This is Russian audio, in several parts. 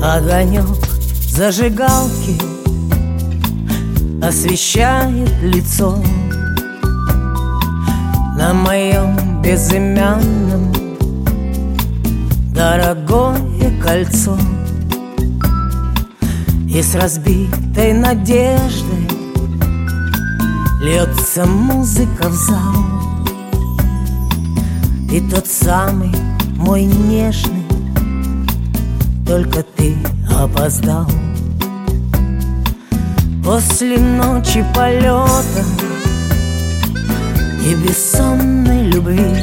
Огонек зажигалки освещает лицо на моем безымянном дорогое кольцо. И с разбитой надеждой льется музыка в зал. И тот самый мой нежный, только ты опоздал. После ночи полета и бессонной любви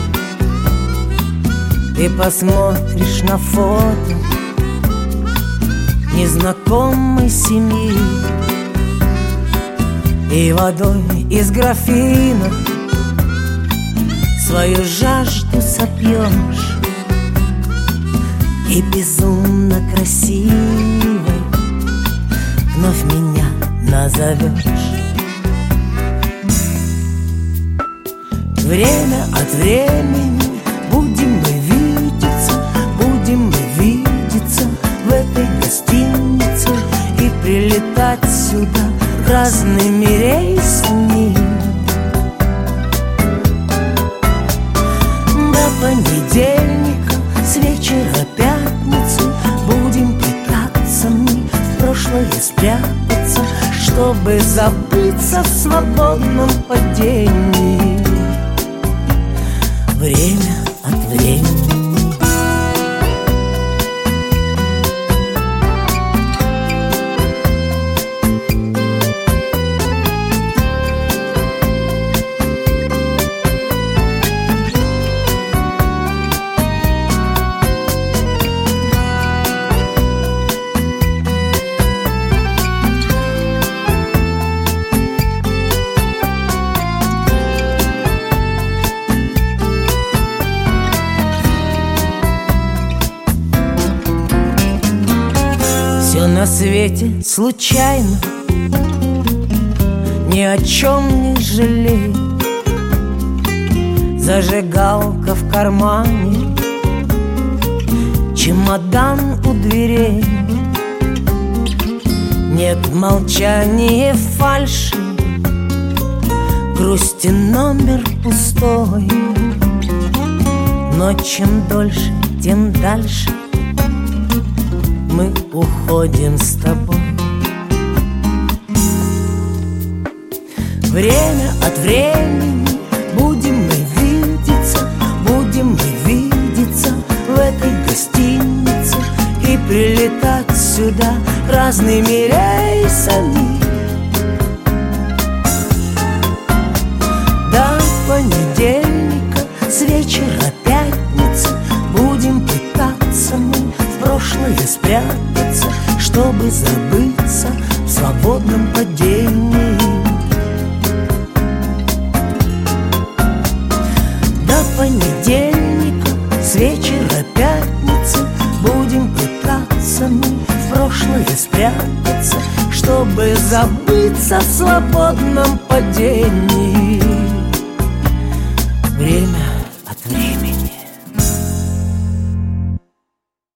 ты посмотришь на фото незнакомой семьи и водой из графина свою жажду сопьешь, и безумно красивой вновь меня назовешь. Время от времени будем мы видеться в этой гостинице и прилетать сюда разными рейсами. До понедельника с вечера пятницы будем пытаться мы в прошлое спрятаться, чтобы забыться в свободном падении. Время от времени. Все на свете случайно, ни о чем не жалей. Зажигалка в кармане, чемодан у дверей. Нет молчания, фальши, грусти номер пустой. Но чем дольше, тем дальше мы уходим с тобой. Время от времени будем мы видеться в этой гостинице и прилетать сюда разными рейсами. До понедельника с вечера пятницы будем пытаться мы в прошлое спрятаться, чтобы забыться в свободном падении. До понедельника с вечера пятницы будем пытаться мы в прошлое спрятаться, чтобы забыться в свободном падении. Время